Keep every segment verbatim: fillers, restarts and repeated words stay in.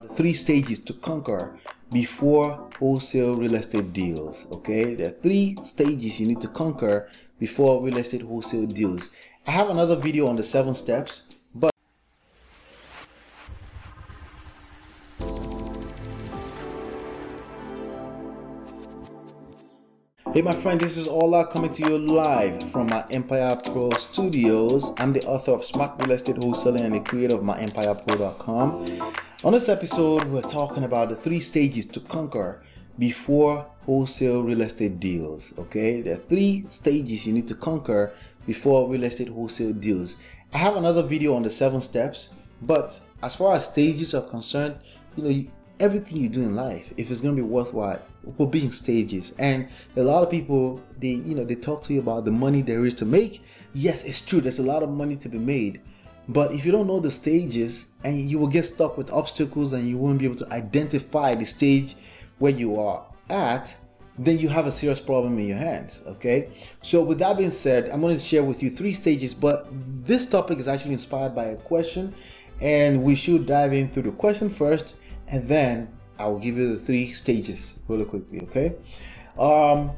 Three stages to conquer before wholesale real estate deals. Okay, there are three stages you need to conquer before real estate wholesale deals. I have another video on the seven steps, but hey my friend, this is Ola coming to you live from my Empire Pro Studios. I'm the author of Smart Real Estate Wholesaling and the creator of my empire pro dot com. On this episode, we're talking about the three stages to conquer before wholesale real estate deals. Okay, there are three stages you need to conquer before real estate wholesale deals. I have another video on the seven steps, but as far as stages are concerned, you know, everything you do in life, if it's going to be worthwhile, will be in stages. And a lot of people, they, you know, they talk to you about the money there is to make. Yes, it's true. There's a lot of money to be made. But if you don't know the stages, and you will get stuck with obstacles and you won't be able to identify the stage where you are at, then you have a serious problem in your hands. Okay. So with that being said, I'm going to share with you three stages, but this topic is actually inspired by a question, and we should dive in through the question first, and then I will give you the three stages really quickly. Okay. Um,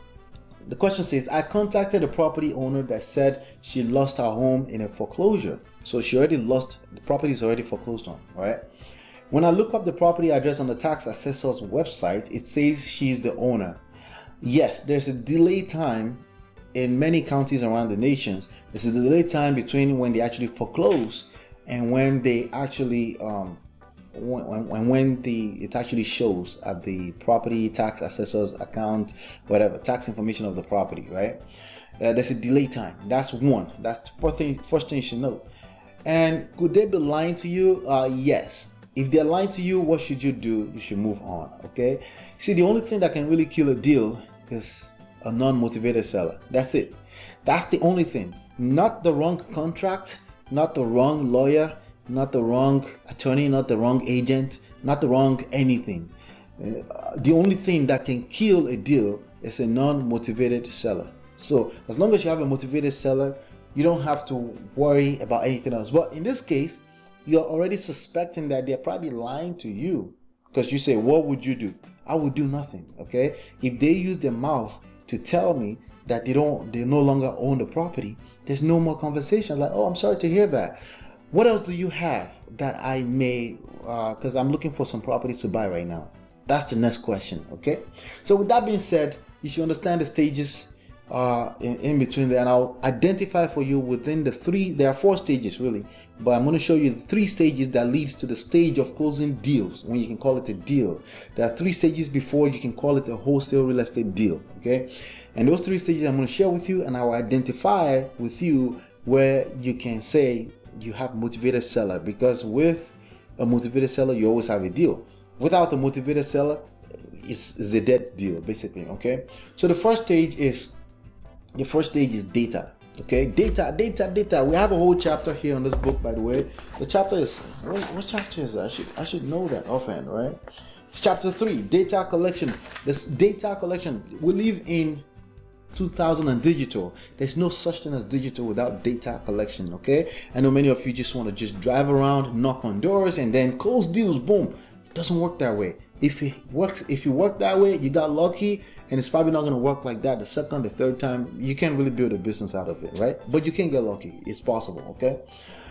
the question says, I contacted a property owner that said she lost her home in a foreclosure. So she already lost, the property is already foreclosed on, right? When I look up the property address on the tax assessor's website, it says she's the owner. Yes, there's a delay time in many counties around the nation. There's a delay time between when they actually foreclose and when they actually, um, when, when, when the it actually shows at the property tax assessor's account, whatever, tax information of the property, right? Uh, there's a delay time. That's one. That's the first thing, first thing you should know. And could they be lying to you? Uh, yes. If they're lying to you, what should you do? You should move on. Okay. See, the only thing that can really kill a deal is a non-motivated seller. That's it. That's the only thing. Not the wrong contract, not the wrong lawyer, not the wrong attorney, not the wrong agent, not the wrong anything. Uh, the only thing that can kill a deal is a non-motivated seller. So as long as you have a motivated seller, you don't have to worry about anything else. But in this case, you're already suspecting that they're probably lying to you, because you say, what would you do? I would do nothing. Okay. If they use their mouth to tell me that they don't, they no longer own the property, there's no more conversation. Like, oh, I'm sorry to hear that. What else do you have that I may, uh, because I'm looking for some properties to buy right now. That's the next question. Okay. So with that being said, you should understand the stages uh in, in between there, and I'll identify for you within the three, there are four stages really, but I'm going to show you the three stages that leads to the stage of closing deals, when you can call it a deal. There are three stages before you can call it a wholesale real estate deal. Okay, and those three stages I'm going to share with you, and I will identify with you where you can say you have a motivated seller, because with a motivated seller you always have a deal. Without a motivated seller, it's, it's a dead deal basically. Okay, so the first stage is The first stage is data. Okay, data, data, data. We have a whole chapter here on this book, by the way. The chapter is, what, what chapter is that? I should, I should know that offhand, right? It's chapter three, data collection. This data collection. We live in two thousand and digital. There's no such thing as digital without data collection. Okay, I know many of you just want to just drive around, knock on doors, and then close deals. Boom. It doesn't work that way. If it works, if you work that way, you got lucky, and it's probably not going to work like that the second, the third time. You can't really build a business out of it, right? But you can get lucky. It's possible, okay?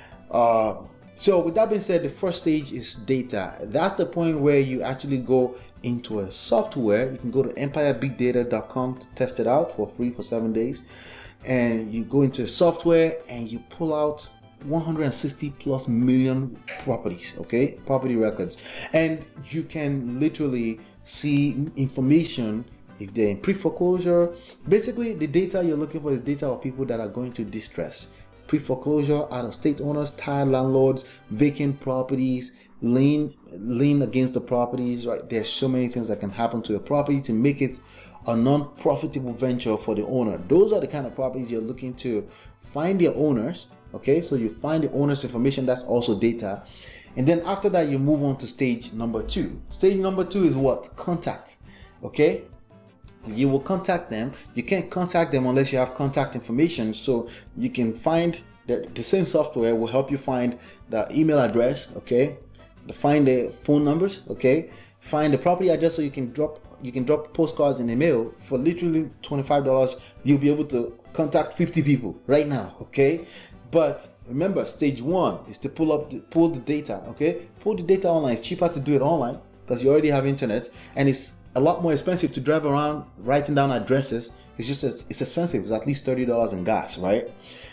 Uh, so with that being said, the first stage is data. That's the point where you actually go into a software. You can go to empire big data dot com to test it out for free for seven days. And you go into a software and you pull out one hundred sixty plus million properties, okay, property records, and you can literally see information if they're in pre-foreclosure. Basically, the data you're looking for is data of people that are going to distress, pre-foreclosure, out-of-state owners, tired landlords, vacant properties, lien lien against the properties, right? There's so many things that can happen to a property to make it a non-profitable venture for the owner. Those are the kind of properties you're looking to find their owners. Okay, so you find the owner's information, that's also data. And then after that, you move on to stage number two. Stage number two is what? Contact. Okay, you will contact them. You can't contact them unless you have contact information. So you can find the, the same software will help you find the email address, okay, find the phone numbers, okay? Find the property address so you can drop you can drop postcards in the mail for literally twenty-five dollars. You'll be able to contact fifty people right now, okay? But remember, stage one is to pull up the, pull the data, okay? Pull the data online. It's cheaper to do it online because you already have internet, and it's a lot more expensive to drive around writing down addresses. It's just it's expensive. It's at least thirty dollars in gas, right?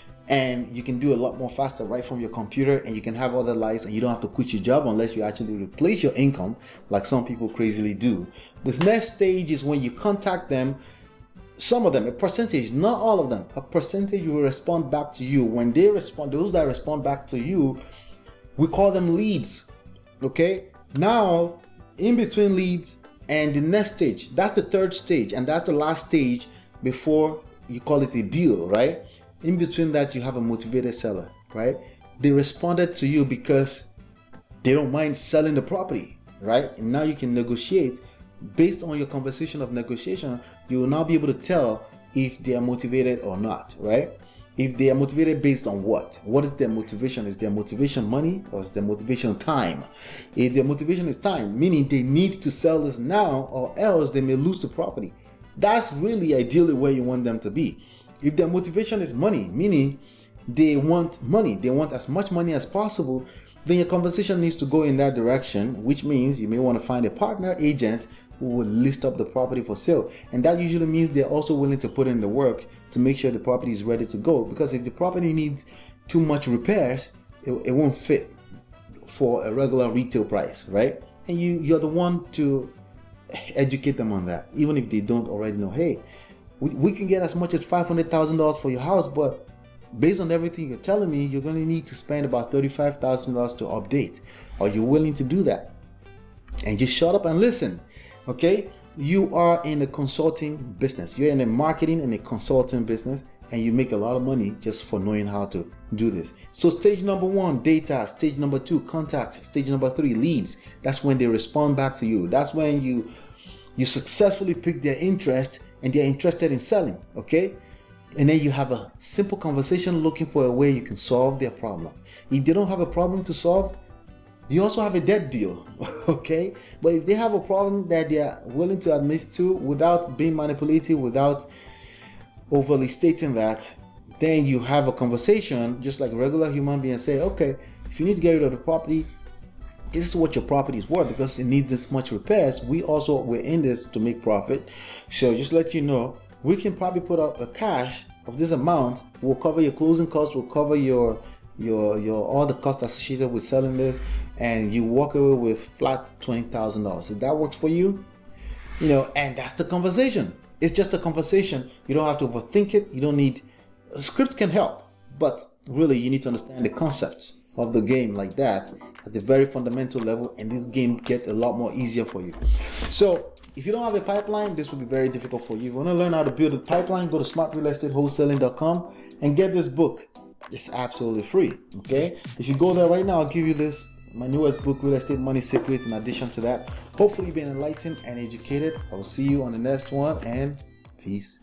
And you can do a lot more faster right from your computer, and you can have other lives, and you don't have to quit your job unless you actually replace your income like some people crazily do. This next stage is when you contact them. Some of them, a percentage, not all of them, a percentage will respond back to you. When they respond, those that respond back to you, we call them leads. Okay, now in between leads and the next stage, that's the third stage, and that's the last stage before you call it a deal, right? In between that, you have a motivated seller, right? They responded to you because they don't mind selling the property, right? And now you can negotiate. Based on your conversation of negotiation, you will now be able to tell if they are motivated or not, right? If they are motivated based on what? What is their motivation? Is their motivation money, or is their motivation time? If their motivation is time, meaning they need to sell this now or else they may lose the property, that's really ideally where you want them to be. If their motivation is money, meaning they want money, they want as much money as possible, then your conversation needs to go in that direction, which means you may want to find a partner agent who will list up the property for sale. And that usually means they're also willing to put in the work to make sure the property is ready to go. Because if the property needs too much repairs, it, it won't fit for a regular retail price, right? And you, you're the one to educate them on that, even if they don't already know. Hey, we, we can get as much as five hundred thousand dollars for your house, but based on everything you're telling me, you're going to need to spend about thirty-five thousand dollars to update. Are you willing to do that? And just shut up and listen, okay? You are in a consulting business. You're in a marketing and a consulting business, and you make a lot of money just for knowing how to do this. So stage number one, data. Stage number two, contact. Stage number three, leads. That's when they respond back to you. That's when you you successfully pick their interest and they're interested in selling, okay? And then you have a simple conversation looking for a way you can solve their problem. If they don't have a problem to solve, you also have a debt deal, okay? But if they have a problem that they are willing to admit to without being manipulative, without overly stating that, then you have a conversation just like a regular human being and say, okay, if you need to get rid of the property, this is what your property is worth because it needs this much repairs. We also, we're in this to make profit. So just let you know, we can probably put up a cash of this amount. We'll cover your closing costs. We'll cover your your your all the costs associated with selling this, and you walk away with flat twenty thousand dollars. Does that work for you? You know, and that's the conversation. It's just a conversation. You don't have to overthink it. You don't need a script can help, but really you need to understand the concepts of the game like that at the very fundamental level, and this game gets a lot more easier for you. So if you don't have a pipeline, this will be very difficult for you. If you want to learn how to build a pipeline, go to smart real estate wholesaling dot com and get this book. It's absolutely free, okay? If you go there right now, I'll give you this, my newest book, Real Estate Money Secrets. In addition to that, hopefully you've been enlightened and educated. I will see you on the next one, and peace.